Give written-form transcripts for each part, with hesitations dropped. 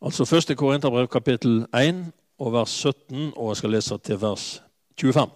Altså 1. Korinterbrev kapittel 1 og vers 17, og jeg skal lese til vers 25.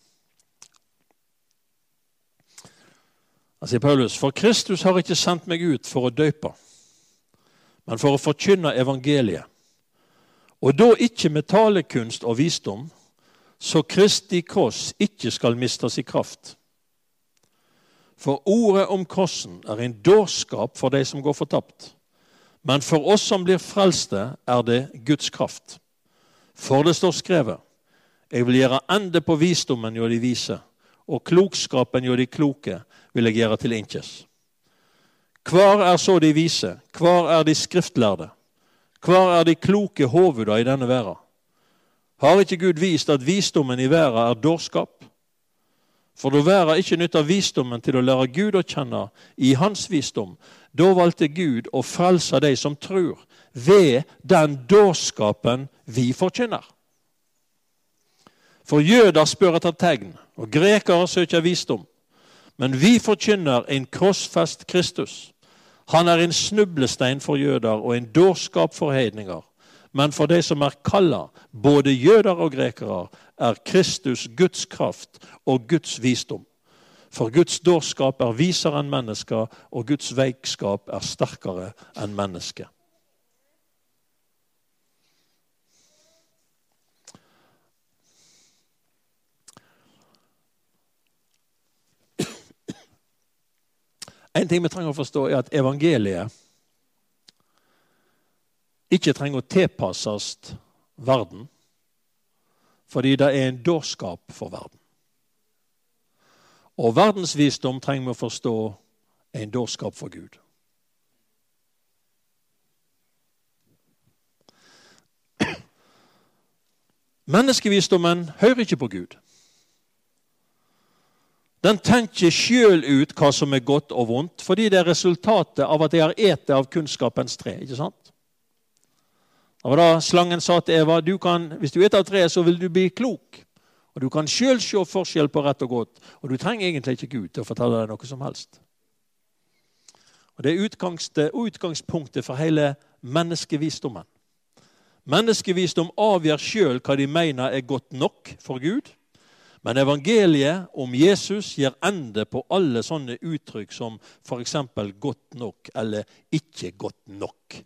Han sier Paulus, for Kristus har ikke sendt meg ut for å døpe, men for å forkynne evangeliet. Og da ikke med talekunst og visdom, så Kristi kross ikke skal mistes i kraft. For ordet om krossen er en dårskap for de som går fortapt. Men for oss som blir frelste, er det Guds kraft. For det står skrevet, jeg vil gjøre ende på visdommen jo de vise, og klokskapen jo de kloke vil jeg gjøre til inkjes. Hvar er så de vise? Hvar er de skriftlærde? Hvar er de kloke hovuda i denne verden? Har ikke Gud vist at visdommen i verden er dårskap? For da verden ikke nytter visdommen til å lære Gud å kjenne i hans visdom, da valgte Gud å frelse de som tror ved den dårskapen vi forkynner. For jøder spør etter tegn, og grekere søker visdom. Men vi forkynner en krossfest Kristus. Han er en snublestein for jøder og en dårskap for hedninger. Men for de som er kallet, både jøder og grekere, er Kristus Guds kraft og Guds visdom. For Guds dårskap er visere enn mennesker, og Guds veikskap er sterkere enn mennesker. En ting vi trenger å forstå er at evangeliet ikke trenger å tilpasses verden, fordi det er en dårskap for verden. Og verdensvisdom trenger vi å forstå en dårskap for Gud. Menneskevisdommen hører ikke på Gud. Den tenker selv ut hva som er godt og vondt, fordi det er resultatet av at de har etet av kunnskapens tre, ikke sant? Det var da slangen sa til Eva, hvis du eter av treet, så vil du bli klok. Og du kan selv se forskjell på rett og godt, og du trenger egentlig ikke Gud til å fortelle deg noe som helst. Og det er utgangspunktet for hele menneskevisdommen. Menneskevisdom avgjør selv hva de mener er godt nok for Gud, men evangeliet om Jesus gir ende på alle sånne uttrykk som for eksempel godt nok eller ikke godt nok.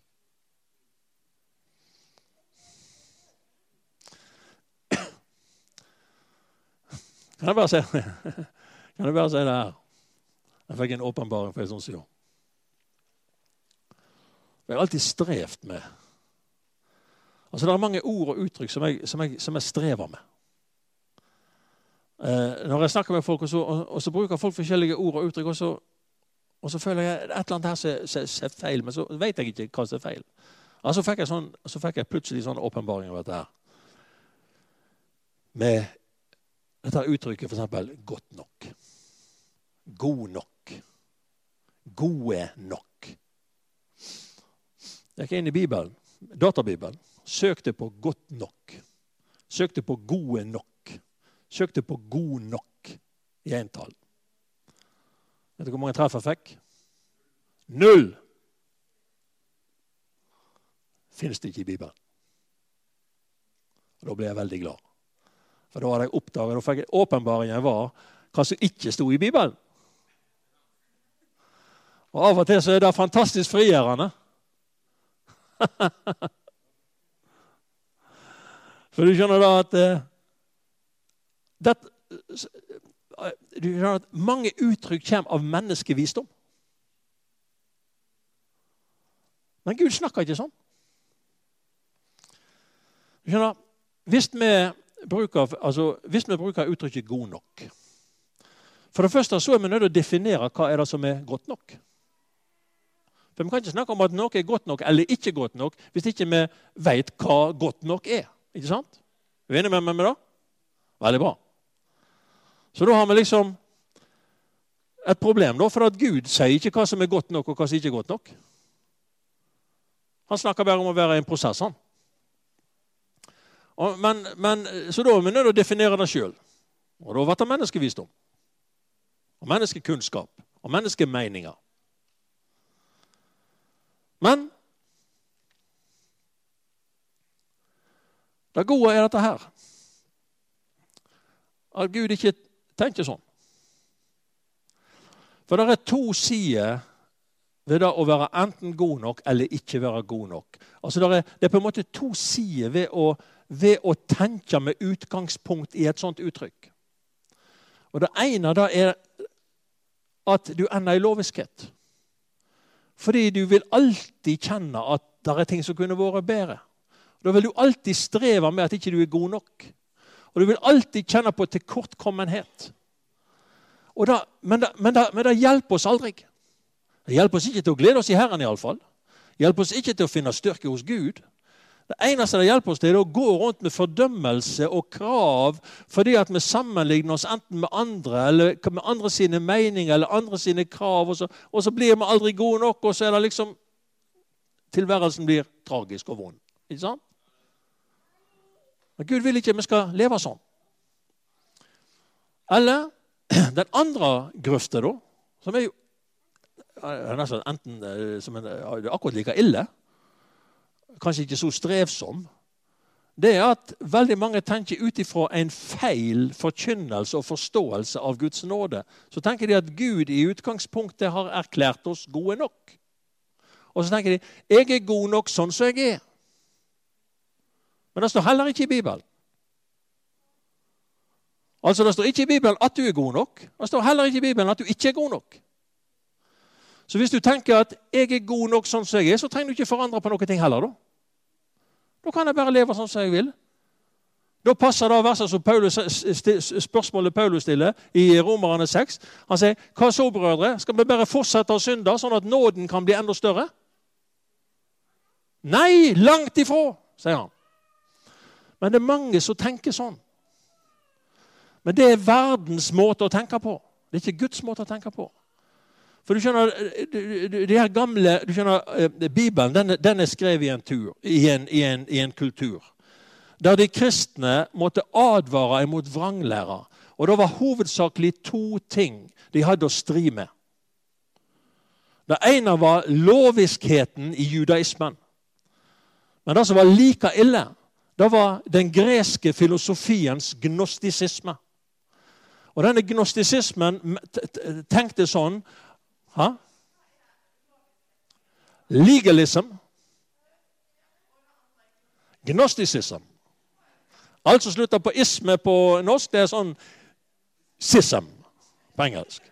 Kan jeg bare si det her? Jeg fikk en åpenbaring for en sånn siden. Jeg har alltid strevt med. Altså det er mange ord og uttrykk som jeg strever med. Når jeg snakker med folk, og så bruker folk forskjellige ord og uttrykk, og så føler jeg et eller annet her som er feil, men så vet jeg ikke hva som er feil. Så fikk jeg plutselig sånn åpenbaring av dette her. Med dette uttrykket for eksempel godt nok, god nok, gode nok. Jeg gikk inn i Bibelen, databibelen, søkte på godt nok, søkte på gode nok. Søkte på god nok i entall. Vet du hvor mange treff jeg fikk? 0. Finnes det ikke i Bibelen. Og da ble jeg veldig glad. For da hadde jeg oppdaget, da fikk jeg åpenbaringen var hva som ikke stod i Bibelen. Og av og til så er det fantastisk frigjørende. For du skjønner da at mange uttrykk kommer av menneskevisdom. Men Gud snakker ikke sånn. Du skjønner, hvis vi bruker uttrykket god nok, for det første så er vi nødt til å definere hva er det som er godt nok. For vi kan ikke snakke om at noe er godt nok eller ikke godt nok, hvis ikke vi vet hva godt nok er. Ikke sant? Er du enig med meg med det? Veldig bra. Så da har vi liksom et problem, da, for at Gud sier ikke hva som er godt nok og hva som ikke er godt nok. Han snakker bare om å være i en prosess, han. Så da er vi nødt til å definere det selv. Og da var det menneskevisdom, og menneskekunnskap, og menneskemeninger. Men Det gode er dette her. At Gud ikke tenker sånn. For det er to sider ved det å være enten god nok eller ikke være god nok. Altså det er på en måte to sider ved å tenke med utgangspunkt i et sånt uttrykk. Og det ene da er at du ender i loviskhet. Fordi du vil alltid kjenne at det er ting som kunne vært bedre. Da vil du alltid streve med at ikke du er god nok. Og du vil alltid kjenne på tilkortkommenhet. Men det hjelper oss aldri. Det hjelper oss ikke til å glede oss i Herren i alle fall. Det hjelper oss ikke til å finne styrke hos Gud. Det eneste det hjelper oss til er å gå rundt med fordømmelse og krav fordi at vi sammenligner oss enten med andre eller med andre sine meninger eller andre sine krav, og så blir vi aldri gode nok, og så er det liksom tilværelsen blir tragisk og vond. Ikke sant? Men Gud vil ikke at vi skal leve sånn. Eller den andre grøfta da, som er jo enten som er akkurat like ille, kanskje ikke så strevsom, det er at veldig mange tenker ut ifra en feil forkynnelse og forståelse av Guds nåde. Så tenker de at Gud i utgangspunktet har erklært oss gode nok. Og så tenker de, jeg er god nok sånn som jeg er. Men det står heller ikke i Bibelen. Altså det står ikke i Bibelen at du er god nok. Det står heller ikke i Bibelen at du ikke er god nok. Så hvis du tenker at jeg er god nok sånn som jeg er, så trenger du ikke forandre på noen ting heller da. Da kan jeg bare leve sånn som jeg vil. Da passer det verset som spørsmålet Paulus stiller i Romerne 6. Han sier, hva så brødre? Skal vi bare fortsette å synde sånn at nåden kan bli enda større? Nei, langt ifra, sier han. Men det er mange som tenker sånn. Men det er verdens måte å tenke på. Det er ikke Guds måte å tenke på. For du skjønner, de her gamle, du skjønner, Bibelen, den er skrevet i en kultur. Der de kristne måtte advare imot vranglære. Og det var hovedsakelig to ting de hadde å stri med. Det ene var loviskheten i judaismen. Men det som var like ille, det var den greske filosofiens gnostisisme. Og denne gnostisismen tenkte sånn, legalism, gnosticism. Alt som slutter på isme på norsk, det er sånn sism på engelsk.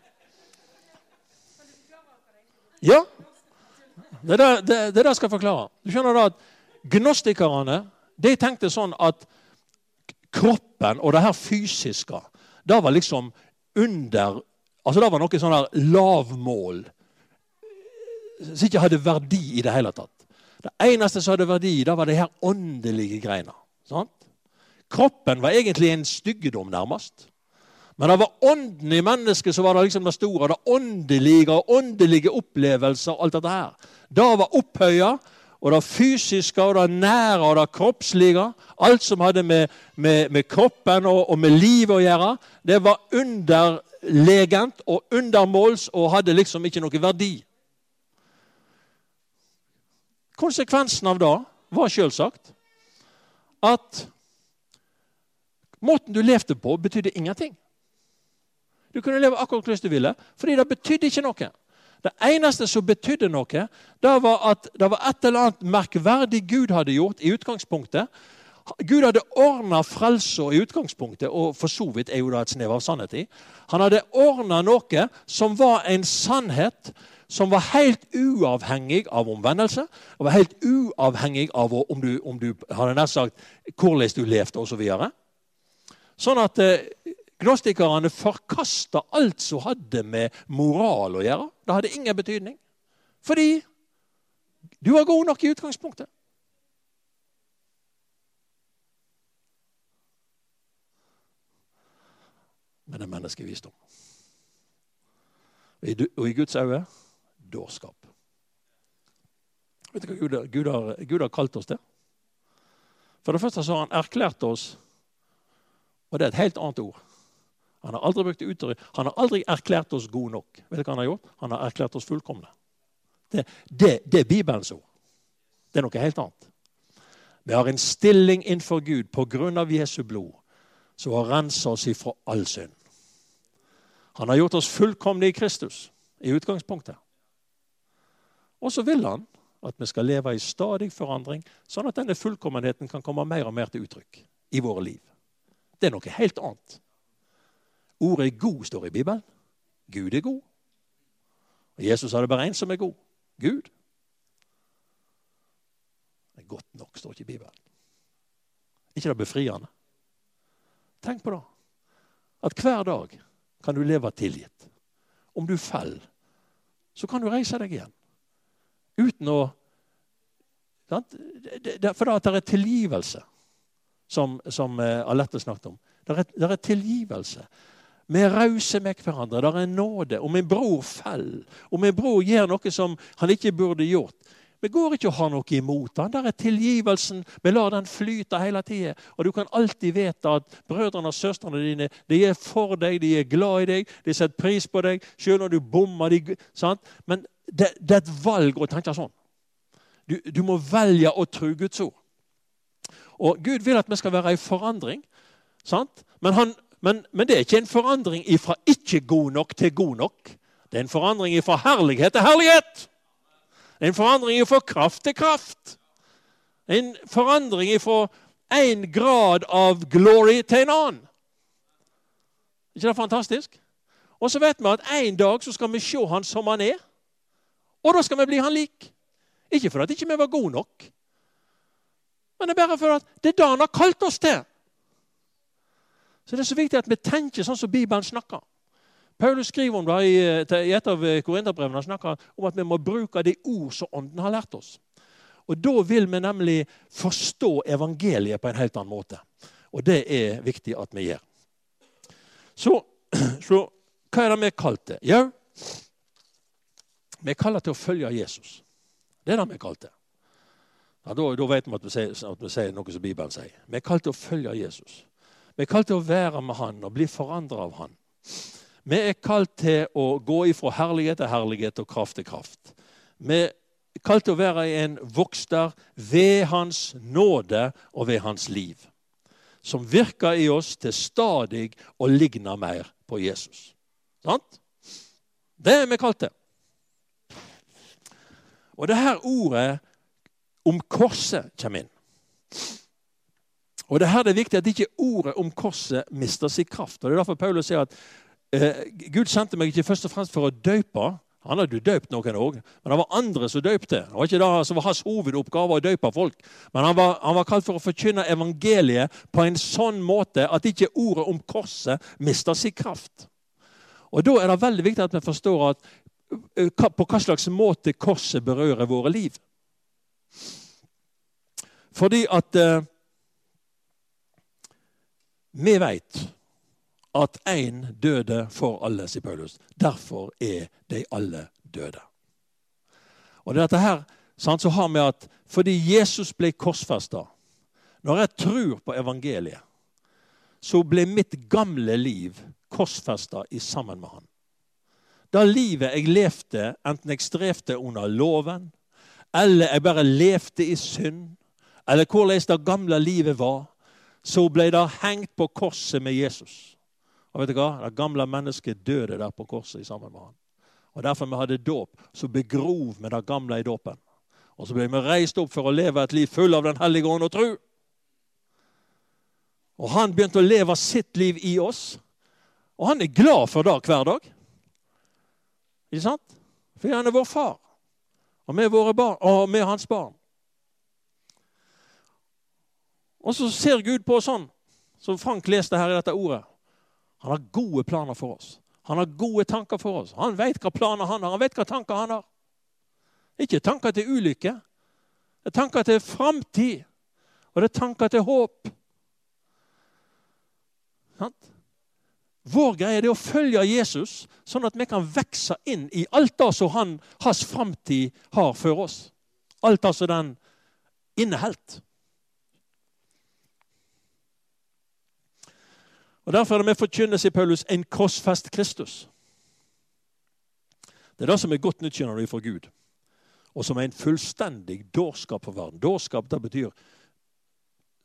Ja, det er det jeg skal forklare. Du skjønner da at gnostikerne, de tenkte sånn at kroppen og det her fysiske, det var liksom under, altså det var noe sånn her lavmål, som ikke hadde verdi i det hele tatt. Det eneste som hadde verdi, det var de her åndelige greiene. Sant? Kroppen var egentlig en styggedom nærmest. Men det var ånden i mennesket som var det liksom det store, det åndelige opplevelser og alt dette her. Det var opphøyet, og det fysiske, og det nære, og det kroppslige, alt som hadde med kroppen og med livet å gjøre, det var underlegent og undermåls og hadde liksom ikke noe verdi. Konsekvensen av det var selvsagt at måten du levde på betydde ingenting. Du kunne leve akkurat hvordan du ville, fordi det betydde ikke noe. Det eneste som betydde noe, det var at det var et eller annet merkverdig Gud hadde gjort i utgangspunktet. Gud hadde ordnet frelser i utgangspunktet, og for så vidt er jo det et snev av sannhet i. Han hadde ordnet noe som var en sannhet, som var helt uavhengig av omvendelse, og var helt uavhengig av om du hadde nær sagt hvordan du levde og så videre. Sånn at gnostikerne forkastet alt som hadde med moral å gjøre. Det hadde ingen betydning. Fordi du var god nok i utgangspunktet. Men det er menneskevisdom. Og i Guds øyne, dårskap. Vet du hva Gud har kalt oss til? For det første så har han erklært oss, og det er et helt annet ord. Han har aldri brukt uttrykk. Han har aldri erklært oss god nok. Vet du hva han har gjort? Han har erklært oss fullkomne. Det er Bibelens ord. Det er noe helt annet. Vi har en stilling innenfor Gud på grunn av Jesu blod, som har renset oss ifra all synd. Han har gjort oss fullkomne i Kristus, i utgangspunktet. Og så vil han at vi skal leve i stadig forandring, sånn at denne fullkommenheten kan komme mer og mer til uttrykk i våre liv. Det er noe helt annet. Ordet god står i Bibelen. Gud er god. Og Jesus hadde bare en som er god. Gud. Det er godt nok, står ikke i Bibelen. Ikke det befriende. Tenk på det. At hver dag kan du leve tilgitt. Om du faller, så kan du reise deg igjen. Uten å... For det er tilgivelse, som Alette snakket om. Det er tilgivelse. Vi er rause med hverandre. Det er nåde. Om min bror faller, om min bror gjør noe som han ikke burde gjort, vi går ikke å ha noe imot han. Der er tilgivelsen. Vi lar den flyte hele tiden. Og du kan alltid vite at brødrene og søstrene dine, de er for deg, de er glad i deg, de setter pris på deg, selv når du bommer. Sant? Men det er et valg å tenke sånn. Du må velge å tro Guds ord. Og Gud vil at vi skal være i forandring. Sant? Men det er ikke en forandring fra ikke god nok til god nok. Det er en forandring fra herlighet til herlighet. En forandring fra kraft til kraft. En forandring fra en grad av glory til en annen. Ikke det fantastisk? Og så vet vi at en dag så skal vi se han som han er. Og da skal vi bli han lik. Ikke for at ikke vi var gode nok. Men det er bare for at det er da han har kalt oss til. Så det er så viktig at vi tenker sånn som Bibelen snakker. Paulus skriver om det i et av Korinterbrevene. Han snakker om at vi må bruke de ord som ånden har lært oss. Og da vil vi nemlig forstå evangeliet på en helt annen måte. Og det er viktig at vi gjør. Så hva er det vi kalt det? Ja, vi kaller til å følge Jesus. Det er det vi kalt det. Ja, da vet vi at vi sier noe som Bibelen sier. Vi kalt til å følge Jesus. Vi er kalt til å være med han og bli forandret av han. Vi er kalt til å gå ifra herlighet til herlighet og kraft til kraft. Vi er kalt til å være en vokster ved hans nåde og ved hans liv, som virker i oss til stadig å ligne mer på Jesus. Sant? Det er vi kalt til. Og det her ordet om korset kommer inn. Og det her er viktig at ikke ordet om korset mister sin kraft. Og det er derfor Paulus sier at Gud sendte meg ikke først og fremst for å døpe. Han hadde jo døpt noen også, men det var andre som døpte. Det var ikke det som var hans hovedoppgave å døpe folk. Men han var kalt for å forkynne evangeliet på en sånn måte at ikke ordet om korset mister sin kraft. Og da er det veldig viktig at vi forstår at på hva slags måte korset berører våre liv. Fordi at vi vet at en døde for alle, sier Paulus. Derfor er de alle døde. Og dette her, så har vi at fordi Jesus ble korsfestet, når jeg tror på evangeliet, så ble mitt gamle liv korsfestet i sammen med han. Da livet jeg levde, enten jeg strevde under loven, eller jeg bare levde i synd, eller hvordan det gamle livet var, så ble det hengt på korset med Jesus. Og vet du hva? Det gamle mennesket døde der på korset sammen med han. Og derfor vi hadde dåp, så begrov vi det gamle i dåpen. Og så ble vi reist opp for å leve et liv full av den hellige ånd og tro. Og han begynte å leve sitt liv i oss. Og han er glad for det hver dag. Ikke sant? For han er vår far. Og vi er våre barn, og vi er hans barn. Og så ser Gud på sånn, som Frank leste her i dette ordet. Han har gode planer for oss. Han har gode tanker for oss. Han vet hva planer han har. Han vet hva tanker han har. Ikke tanker til ulykke. Det er tanker til fremtid. Og det er tanker til håp. Vår greie er å følge Jesus, sånn at vi kan vekse inn i alt det som hans fremtid har for oss. Alt det som den inneholdt. Og derfor er det vi forkynner, sier Paulus, en korsfest Kristus. Det er det som er godt nytt, skjønner du, for Gud. Og som er en fullstendig dårskap for verden. Dårskap, det betyr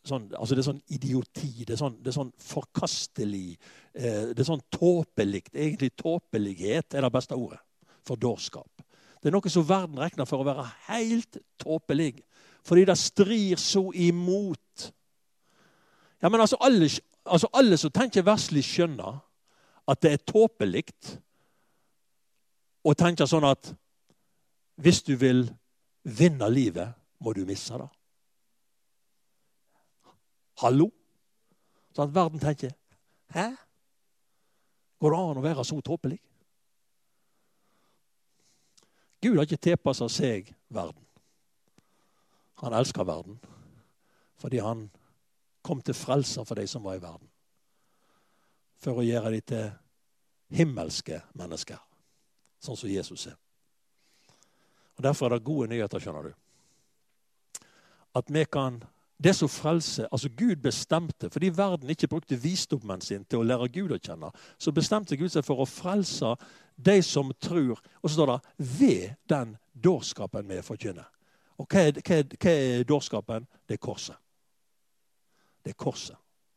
altså det er sånn idioti, det er sånn forkastelig, det er sånn tåpelikt, egentlig tåpelighet er det beste ordet for dårskap. Det er noe som verden regner for å være helt tåpelig, fordi det strir så imot. Ja, men altså alle som tenker verslig skjønner at det er tåpelikt, og tenker sånn at hvis du vil vinne livet, må du misse det. Hallo? Så at verden tenker, hæ? Går det an å være så tåpelig? Gud har ikke tilpasset seg verden. Han elsker verden, fordi han kom til frelser for de som var i verden, for å gjøre de til himmelske mennesker, sånn som Jesus er. Og derfor er det gode nyheter, skjønner du. At vi kan, det som frelse, altså Gud bestemte, fordi verden ikke brukte visdommen sin til å lære Gud å kjenne, så bestemte Gud seg for å frelse de som tror, og så står det, ved den dårskapen vi forkynner. Og hva er dårskapen? Det er korset. Det er korset.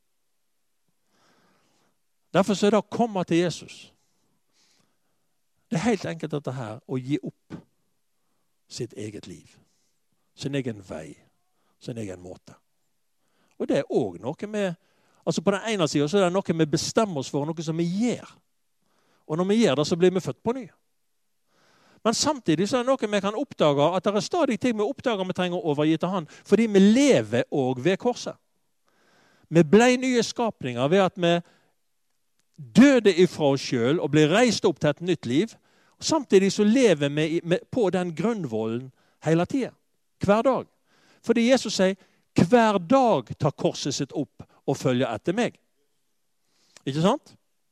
Derfor så er det å komme til Jesus. Det er helt enkelt dette her, å gi opp sitt eget liv, sin egen vei, sin egen måte. Og det er også noe med, altså på den ene siden så er det noe vi bestemmer oss for, noe som vi gjør. Og når vi gjør det, så blir vi født på ny. Men samtidig så er det noe vi kan oppdage, at det er stadig ting vi oppdager vi trenger å overgi til han, fordi vi lever også ved korset. Vi ble nye skapninger ved at vi døde ifra oss selv og ble reist opp til et nytt liv. Og samtidig så lever vi på den grunnvollen hele tiden, hver dag. Fordi Jesus sier, hver dag tar korset sitt opp og følger etter meg. Ikke sant?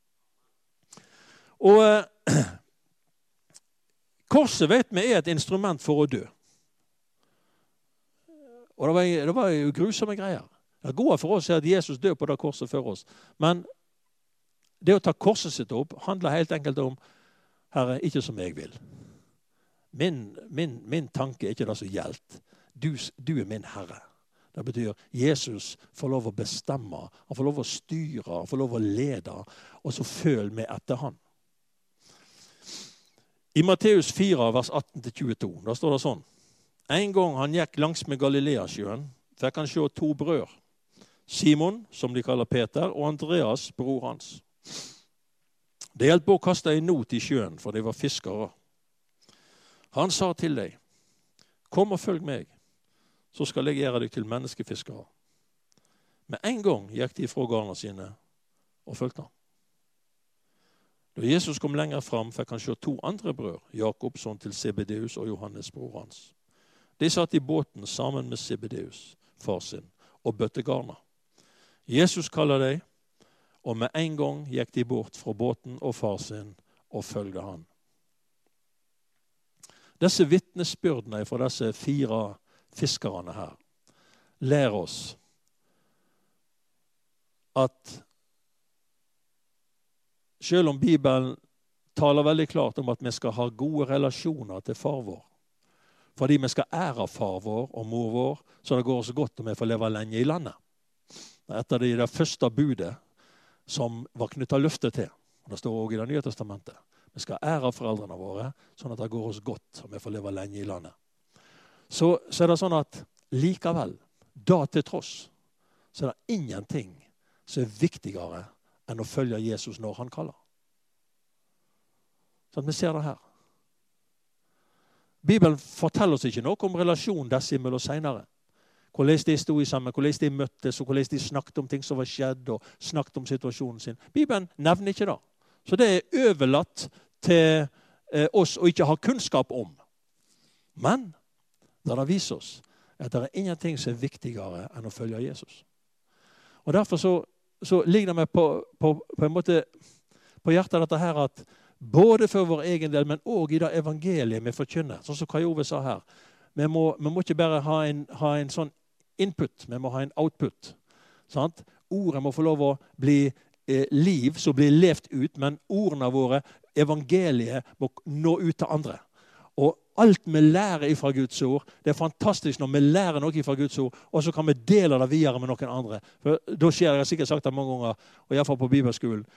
Og korset vet vi er et instrument for å dø. Og det var jo grusomme greier. Det er gode for oss at Jesus dør på det korset for oss. Men det å ta korset sitt opp handler helt enkelt om, Herre, ikke som jeg vil. Min tanke er ikke det som gjelder. Du er min Herre. Det betyr Jesus får lov å bestemme, han får lov å styre, han får lov å lede, og så følg med etter han. I Matteus 4, vers 18-22, da står det sånn. En gang han gikk langs med Galileasjøen, fikk han se to brødre. Simon, som de kaller Peter, og Andreas, bror hans. Det hjelp på å kaste en not i sjøen, for de var fiskere. Han sa til deg, kom og følg meg, så skal jeg gjøre deg til menneskefiskere. Med en gang gikk de fra garnene sine og fulgte han. Da Jesus kom lenger fram, fikk han se to andre brødre, Jakob, sønn til Zebedeus, og Johannes, bror hans. De satt i båten sammen med Zebedeus, far sin, og bøtte garner. Jesus kaller dem, og med en gang gikk de bort fra båten og far sin og følgde han. Disse vittnesbyrdene fra disse 4 fiskerne her lærer oss at selv om Bibelen taler veldig klart om at vi skal ha gode relasjoner til far vår, fordi vi skal ære far vår og mor vår, så det går så godt om vi får leve lenge i landet. Etter det første budet som var knyttet løftet til, og det står også i det nye testamentet, vi skal ære foreldrene våre, sånn at det går oss godt om vi får leve lenge i landet. Så er det sånn at likevel, da til tross, så er det ingenting som er viktigere enn å følge Jesus når han kaller. Sånn at vi ser det her. Bibelen forteller oss ikke noe om relasjonen disse imellom senere. Hvordan de stod sammen, hvordan de møttes, og hvordan de snakket om ting som var skjedd, og snakket om situasjonen sin. Bibelen nevner ikke det. Så det er overlatt til oss å ikke ha kunnskap om. Men det viser oss at det er ingenting som er viktigere enn å følge Jesus. Og derfor så ligger det meg på en måte på hjertet dette her at både for vår egen del, men også i det evangeliet vi forkynner, sånn som Kai Ove sa her, vi må ikke bare ha en sånn input, vi må ha en output. Sant? Ordet må få lov å bli liv som blir levt ut, men ordene våre, evangeliet, må nå ut til andre. Og alt vi lærer fra Guds ord. Det er fantastisk når vi lærer noe fra Guds ord, og så kan vi dele det videre med noen andre. For da skjer det, jeg har sikkert sagt det mange ganger, og i hvert fall på bibelskolen,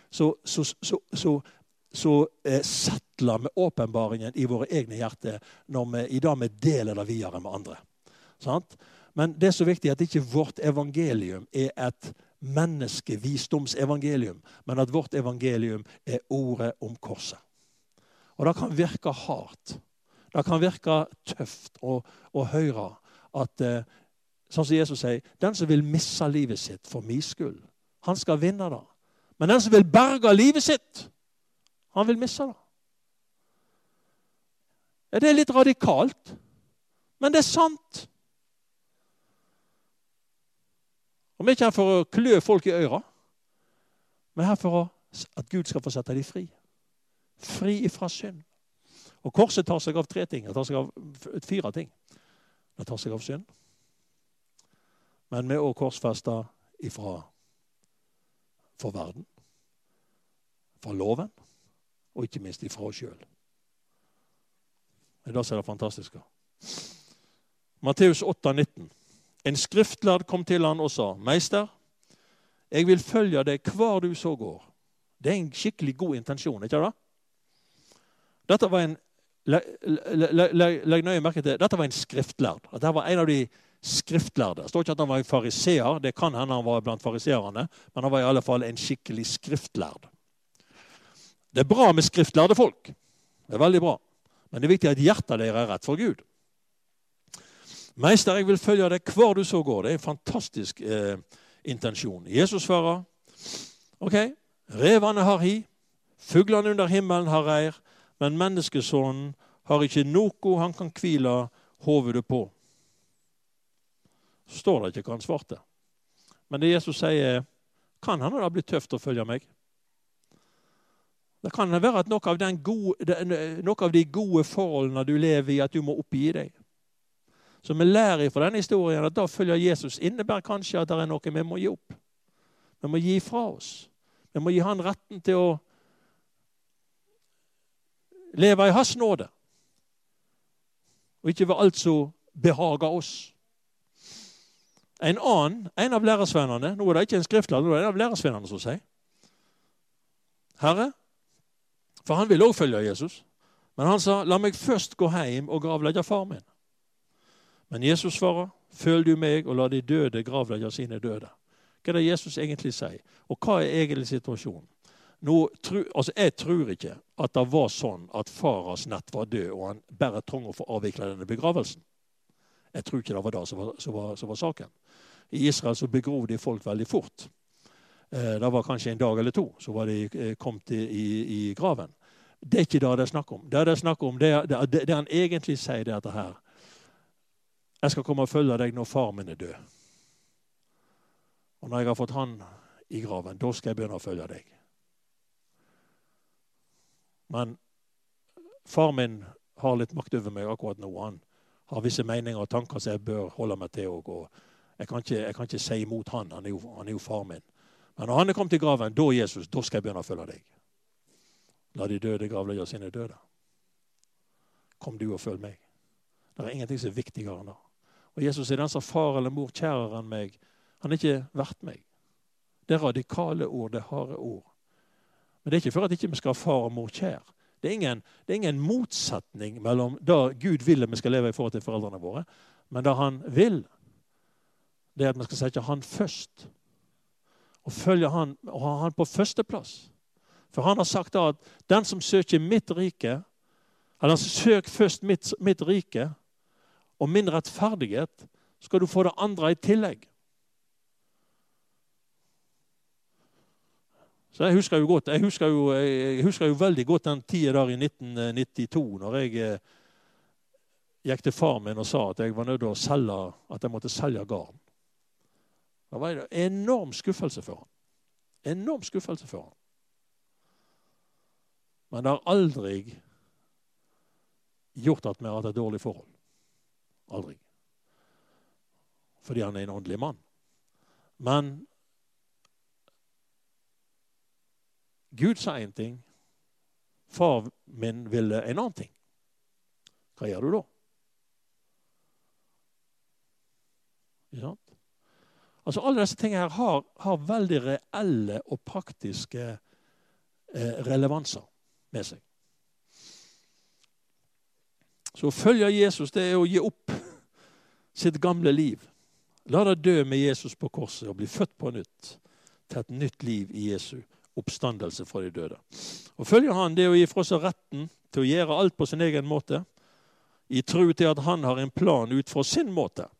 så settler vi åpenbaringen i våre egne hjerter når vi i dag deler det videre med andre. Sant? Men det er så viktig at ikke vårt evangelium er et menneskevisdomsevangelium, men at vårt evangelium er ordet om korset. Og det kan virke hardt. Det kan virke tøft å høre at, sånn som Jesus sier, den som vil misse livet sitt for min skyld, han skal vinne det. Men den som vil berge livet sitt, han vil misse det. Ja, det er litt radikalt, men det er sant. Og vi er ikke her for å klø folk i øra, men her for at Gud skal få sette dem fri. Fri ifra synd. Og korset tar seg av 3 ting. Det tar seg av 4 ting. Det tar seg av synd. Men vi er også korsfestet for verden, fra loven, og ikke minst ifra oss selv. Det er det fantastiske. Matteus 8,19. En skriftlærd kom til han og sa, «Meister, jeg vil følge deg hver du så går.» Det er en skikkelig god intensjon, ikke det? Dette var legg nøye merke til, dette var en skriftlærd. Dette var en av de skriftlærde. Det står ikke at han var en fariseer, det kan hende han var blant fariseerne, men han var i alle fall en skikkelig skriftlærd. Det er bra med skriftlærde folk. Det er veldig bra. Men det er viktig at hjertet deres er rett for Gud. Meister, jeg vil følge deg hver du så går. Det er en fantastisk intensjon. Jesus svarer, ok, revene har hi, fuglene under himmelen har reir, men menneskesonen har ikke noe han kan hvile hovedet på. Står det ikke hva han svarte. Men det Jesus sier, kan han da bli tøft å følge meg? Det kan være at noe av de gode forholdene du lever i, at du må oppgi deg. Så vi lærer fra denne historien at da følger Jesus innebærer kanskje at det er noe vi må gi opp. Vi må gi fra oss. Vi må gi han retten til å leve i hans nåde. Og ikke ved alt som behager oss. En av lærersvennerne, nå er det ikke en skriftlærer, nå er det en av lærersvennerne som sier, Herre, for han ville også følge Jesus, men han sa, la meg først gå hjem og gravlegge far min. Men Jesus svarer, følg du meg og la de døde gravlegge sine døde. Hva er det Jesus egentlig sier? Og hva er egentlig situasjonen? Jeg tror ikke at det var sånn at faras nett var død, og han bare trang å få avvikle denne begravelsen. Jeg tror ikke det var det som var saken. I Israel så begrov de folk veldig fort. Det var kanskje en dag eller 2, så var de kommet i graven. Det er ikke det det er snakk om. Det er snakk om, det han egentlig sier det dette her. Jeg skal komme og følge deg når far min er død. Og når jeg har fått han i graven, da skal jeg begynne å følge deg. Men far min har litt makt over meg akkurat nå. Han har visse meninger og tanker som jeg bør holde meg til. Og jeg kan ikke si imot han er jo far min. Men når han er kommet til graven, da Jesus, da skal jeg begynne å følge deg. La de døde gravlegge sine døde. Kom du og følg meg. Det er ingenting som er viktigere enn det. Og Jesus er den som far eller mor kjærere enn meg. Han er ikke verdt meg. Det er radikale ord, det er harde ord. Men det er ikke for at ikke vi skal ha far og mor kjær. Det er ingen motsetning mellom det Gud vil at vi skal leve i forhold til foreldrene våre, men det han vil, det er at vi skal sette han først. Og følge han, og ha han på førsteplass. For han har sagt da at den som søker mitt rike, eller søk først mitt rike, og min rettferdighet, skal du få det andre i tillegg. Så jeg husker jo veldig godt den tiden der i 1992, når jeg gikk til far min og sa at jeg var nødt til å selge, at jeg måtte selge garn. Det var en enorm skuffelse for han. Enorm skuffelse for han. Men det har aldri gjort at vi har hatt et dårlig forhold. Aldri. Fordi han er en åndelig mann. Men Gud sa en ting. Far min ville en annen ting. hva gjør du da? Ikke sant? Altså alle disse tingene her har veldig reelle og praktiske relevanser med seg. Så å følge Jesus, det er å gi opp sitt gamle liv. La deg dø med Jesus på korset og bli født på nytt til et nytt liv i Jesu oppstandelse fra de døde. Å følge han, det er å gi fra seg retten til å gjøre alt på sin egen måte, i tro til at han har en plan ut fra sin måte.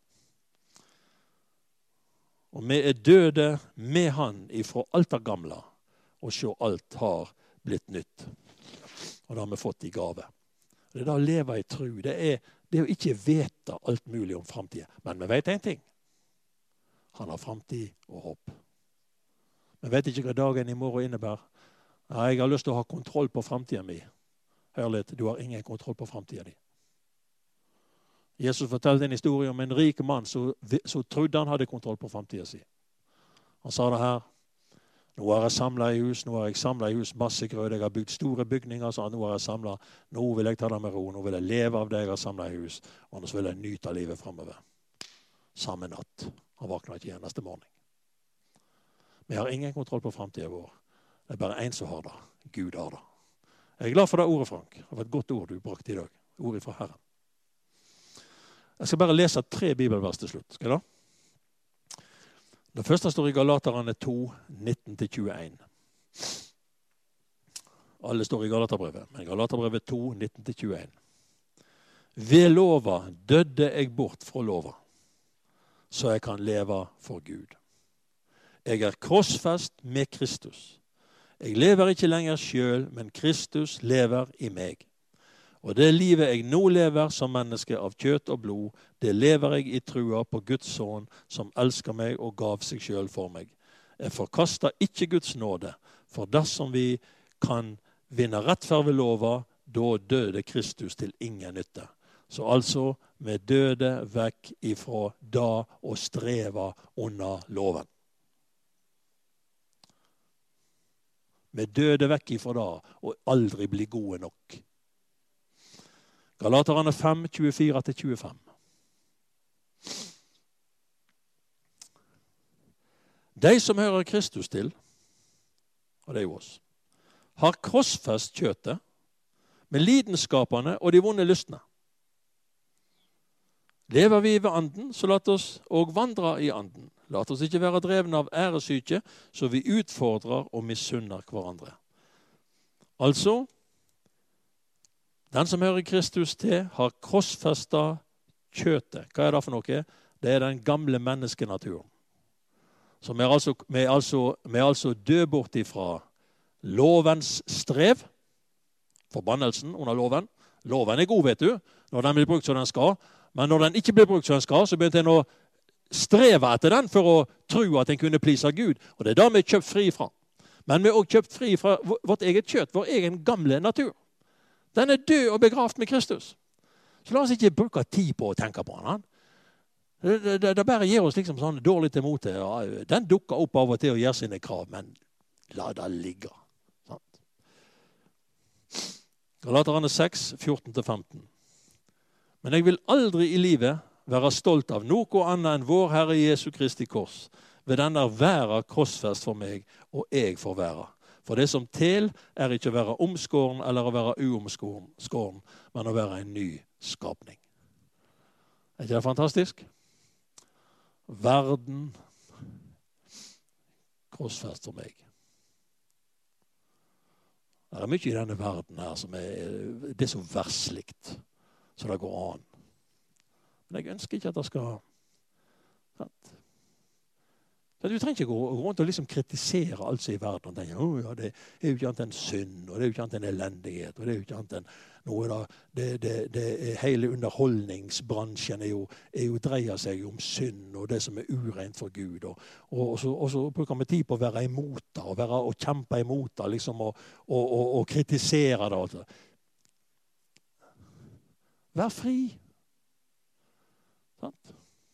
Og vi er døde med han ifra alt det gamle, og se alt har blitt nytt. Og det har vi fått i gave. Det er da å leve i tro. Det er å ikke vite alt mulig om fremtiden. Men vi vet en ting. Han har fremtid og håp. Vi vet ikke hva dagen i morgen innebærer. Nei, jeg har lyst til å ha kontroll på fremtiden min. Hør litt, du har ingen kontroll på fremtiden din. Jesus fortalte en historie om en rik mann som trodde han hadde kontroll på fremtiden sin. Han sa det her. Nå har jeg samlet i hus, masse grød, jeg har bygd store bygninger, så nå har jeg samlet, nå vil jeg ta det med ro, nå vil jeg leve av det jeg har samlet i hus, og nå vil jeg nyte livet fremover. Samme natt. Han vakner ikke igjen neste morgen. Vi har ingen kontroll på fremtiden vår. Det er bare en som har det. Gud har det. Jeg er glad for det ordet, Frank. Det var et godt ord du brakte i dag. Ordet fra Herren. Jeg skal bare lese 3 bibelvers til slutt. Skal jeg da? Det første står i Galaterne 2, 19-21. Alle står i Galaterbrevet, men Galaterbrevet 2, 19-21. Ved lova døde jeg bort fra lova, så jeg kan leve for Gud. Jeg er krossfest med Kristus. Jeg lever ikke lenger selv, men Kristus lever i meg. Og det livet jeg nå lever som menneske av kjøtt og blod, det lever jeg i trua på Guds sønn som elsker meg og gav seg selv for meg. Jeg forkaster ikke Guds nåde, for dersom vi kan vinne rettferd ved lova, da døde Kristus til ingen nytte. Så altså, vi døde vekk ifra da og streva under loven. Vi døde vekk ifra da og aldri bli gode nok. Galaterne 5, 24-25. De som hører Kristus til, og det er jo oss, har krossfest kjøttet med lidenskapene og de vonde lystne. Lever vi ved anden, så lat oss og vandre i anden. Lat oss ikke være drevne av æresyke, så vi utfordrer og misunner hverandre. Altså, den som hører Kristus til, har krossfestet kjøttet. Hva er det for noe? Det er den gamle menneskenaturen. Så vi er altså død bort ifra lovens strev, forbannelsen under loven. Loven er god, vet du, når den blir brukt som den skal. Men når den ikke blir brukt som den skal, så begynte en å streve etter den for å tro at en kunne plise Gud. Og det er da vi er kjøpt fri fra. Men vi er også kjøpt fri fra vårt eget kjøtt, vår egen gamle natur. Den er død og begravd med Kristus. Så la oss ikke bruke tid på å tenke på han. Det bare gir oss liksom sånn dårlig til mote. Den dukker opp av og til og gjør sine krav, men la det ligge. Galaterne 6, 14-15. Men jeg vil aldri i livet være stolt av noe annet enn vår Herre Jesu Kristi kors. Ved denne være krossfest for meg, og jeg får være. For det som til er ikke å være omskåren eller å være uomskåren, men å være en ny skapning. Er ikke det fantastisk? Verden krossfest for meg. Det er mye i denne verden her som det er så versligt, så det går an. Men jeg ønsker ikke at det skal... Du trenger ikke gå rundt og liksom kritisere alt som i verden. Og tenke, ja, det er jo ikke annet enn synd, og det er jo ikke annet enn elendighet, og det er jo ikke annet enn noe da. Hele underholdningsbransjen dreier seg om synd, og det som er urent for Gud. Og så bruker vi tid på å være imot det, og kjempe imot det, liksom, og kritisere det. Altså. Vær fri. Sant?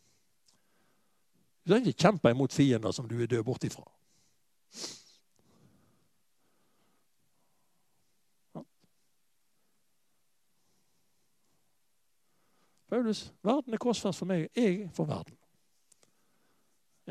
Du trenger ikke kjempe imot fiender som du er død bort ifra. Paulus, verden er korsfest for meg, jeg for verden. Ja.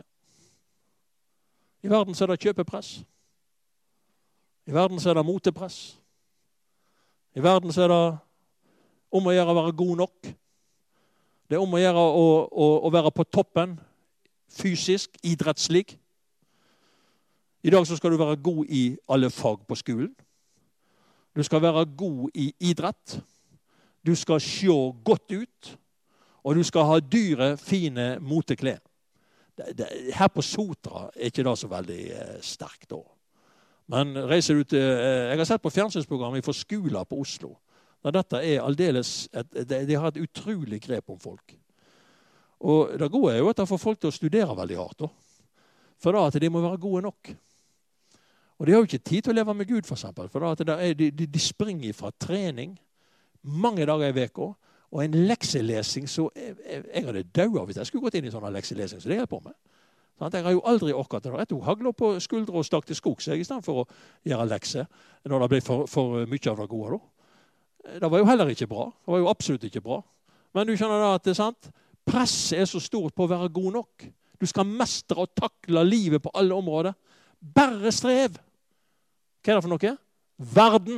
I verden så er det kjøpepress. I verden så er det motepress. I verden så er det om å gjøre å være god nok. Det er om å gjøre å være på toppen, fysisk, idrettslig. I dag så skal du være god i alle fag på skolen. Du skal være god i idrett. Du skal se godt ut. Og du skal ha dyre, fine moteklær. Her på Sotra er ikke det så veldig sterkt da. Men reiser du til, jeg har sett på fjernsynsprogrammet for skoler på Oslo, der dette er aldeles, de har et utrolig grep om folk. Og det gode er jo at det får folk til å studere veldig hardt da. For da at de må være gode nok. Og de har jo ikke tid til å leve med Gud for eksempel, for da at de springer fra trening mange dager i veka, og en lekselesing, så jeg hadde dødd hvis jeg skulle gått inn i sånn lekselesing, så det hjelper på meg. Jeg har jo aldri orket det. Jeg tok hagler på skuldre og stakk til skogs i stedet for å gjøre lekser, når det ble for mye av det gode. Da. Det var jo heller ikke bra. Det var jo absolutt ikke bra. Men du skjønner da at det er sant? Presset er så stort på å være god nok. Du skal mestre og takle livet på alle områder. Bare strev. Hva er det for noe? Verden.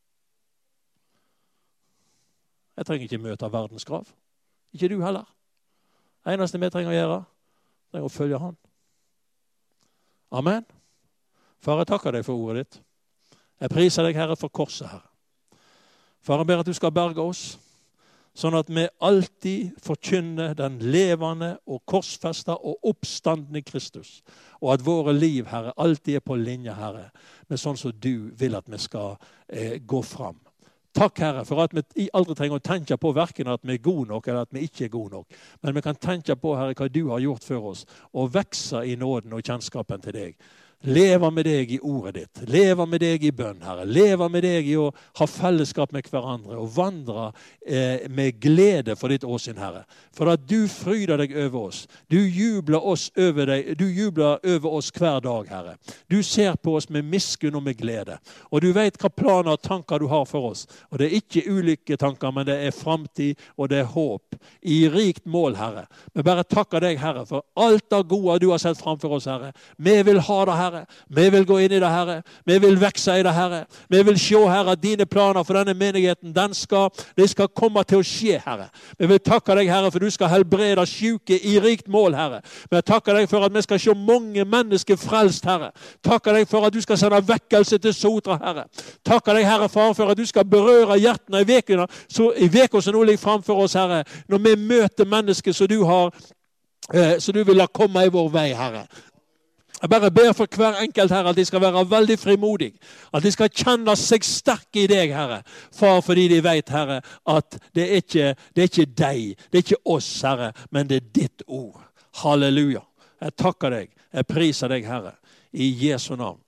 Jeg trenger ikke møte verdens grav. Ikke du heller. Det eneste vi trenger å gjøre, det er å følge han. Amen. Far, jeg takker deg for ordet ditt. Jeg priser deg, Herre, for korset, Herre. Far, jeg ber at du skal berge oss, sånn at vi alltid forkynner den levende og korsfesta og oppstandende Kristus. Og at våre liv, Herre, alltid er på linje, Herre, med sånn som du vil at vi skal gå fram. Takk, Herre, for at vi aldri trenger å tenke på hverken at vi er gode nok eller at vi ikke er gode nok. Men vi kan tenke på, Herre, hva du har gjort for oss, og vekse i nåden og kjennskapen til deg. Leve med deg i ordet ditt. Leve med deg i bønn, Herre. Leve med deg i å ha fellesskap med hverandre og vandre med glede for ditt åsyn, Herre. For at du fryder deg over oss. Du jubler over deg. Du jubler over oss hver dag, Herre. Du ser på oss med miskunn og med glede. Og du vet hva planer og tanker du har for oss. Og det er ikke ulykketanker, men det er framtid og det er håp. I rikt mål, Herre. Vi bare takker deg, Herre, for alt det gode du har sett framfor oss, Herre. Vi vil ha det, Herre. Vi vil gå inn i det, Herre. Vi vil vekse i det, Herre. Vi vil se, Herre, at dine planer for denne menigheten, det skal komme til å skje, Herre. Vi vil takke deg, Herre, for du skal helbrede syke i rikt mål, Herre. Vi takker deg for at vi skal se mange mennesker frelst, Herre. Takker deg for at du skal sende vekkelse til Sotra, Herre. Takker deg, Herre, far, for at du skal berøre hjertene i vekene, så i vekene som nå ligger framfor oss, Herre, når vi møter mennesker som du har, så du vil la komme i vår vei, Herre. Jeg bare ber for hver enkelt, Herre, at de skal være veldig frimodige. At de skal kjenne seg sterke i deg, Herre. Far, fordi de vet, Herre, at det er ikke deg, det er ikke oss, Herre, men det er ditt ord. Halleluja. Jeg takker deg. Jeg priser deg, Herre, i Jesu navn.